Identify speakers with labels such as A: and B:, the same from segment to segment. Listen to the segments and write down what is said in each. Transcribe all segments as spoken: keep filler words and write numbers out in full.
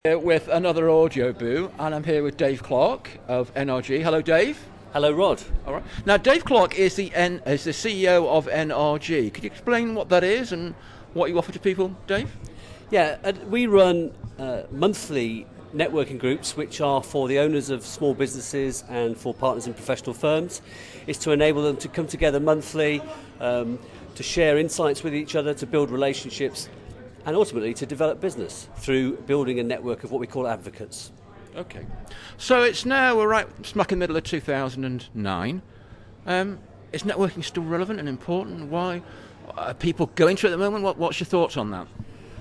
A: Here with another Audio Boo, and I'm here with Dave Clark of N R G. Hello, Dave.
B: Hello, Rod.
A: All right. Now, Dave Clark is the N is the C E O of N R G. Could you explain what that is and what you offer to people, Dave?
B: Yeah, uh, we run uh, monthly networking groups, which are for the owners of small businesses and for partners in professional firms. It's to enable them to come together monthly, um, to share insights with each other, to build relationships, and ultimately to develop business through building a network of what we call advocates.
A: Okay. So it's now, we're right smack in the middle of two thousand nine. Um, is networking still relevant and important? Why are people going to it at the moment? What, what's your thoughts on that?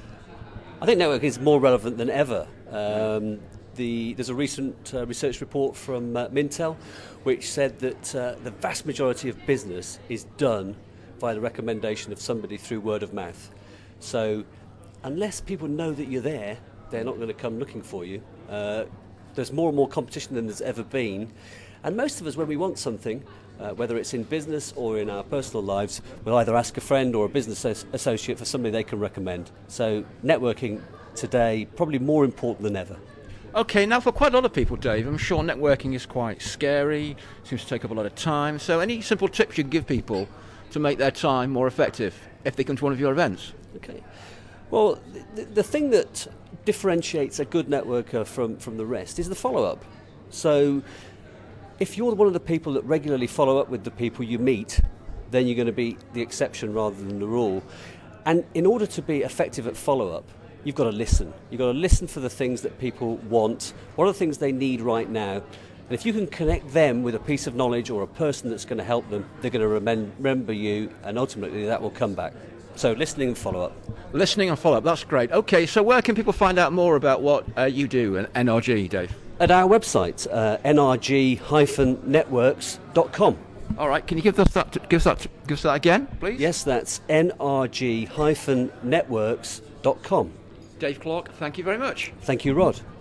B: I think networking is more relevant than ever. Um, the, there's a recent uh, research report from uh, Mintel which said that uh, the vast majority of business is done by the recommendation of somebody through word of mouth. So unless people know that you're there, they're not going to come looking for you. Uh, there's more and more competition than there's ever been. And most of us, when we want something, uh, whether it's in business or in our personal lives, we'll either ask a friend or a business as- associate for somebody they can recommend. So networking today, probably more important than ever.
A: Okay, now for quite a lot of people, Dave, I'm sure networking is quite scary, seems to take up a lot of time. So any simple tips you can give people to make their time more effective if they come to one of your events?
B: Okay. Well, the, the thing that differentiates a good networker from, from the rest is the follow-up. So if you're one of the people that regularly follow up with the people you meet, then you're going to be the exception rather than the rule. And in order to be effective at follow-up, you've got to listen. You've got to listen for the things that people want. What are the things they need right now? And if you can connect them with a piece of knowledge or a person that's going to help them, they're going to remem- remember you, and ultimately that will come back. So listening and follow-up.
A: Listening and follow-up, that's great. Okay, so where can people find out more about what uh, you do at N R G, Dave?
B: At our website, uh, n r g dash networks dot com.
A: All right, can you give us that, give us that, give us that again, please?
B: Yes, that's n r g dash networks dot com.
A: Dave Clark, thank you very much.
B: Thank you, Rod.